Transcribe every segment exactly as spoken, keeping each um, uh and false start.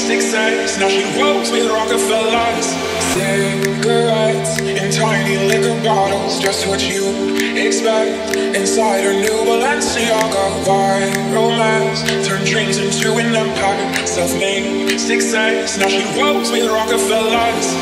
Success, now she rolls with Rockefellers. Cigarettes in tiny liquor bottles, just what you expect. Inside her new Balenciaga, viral romance turn dreams into an empire. Self-made success, now she rolls with Rockefellers.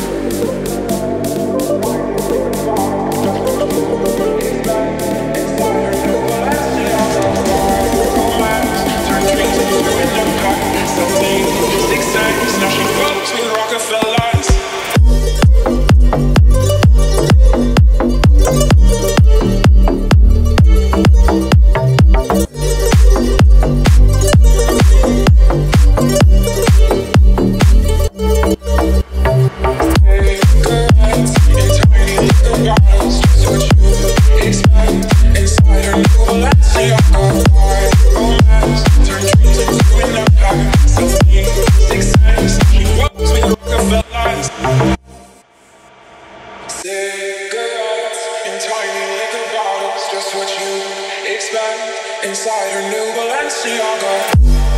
Success, now she rolls with Rockefellers. Cigarettes in tiny liquor bottles, just what you expect. Inside her new Balenciaga.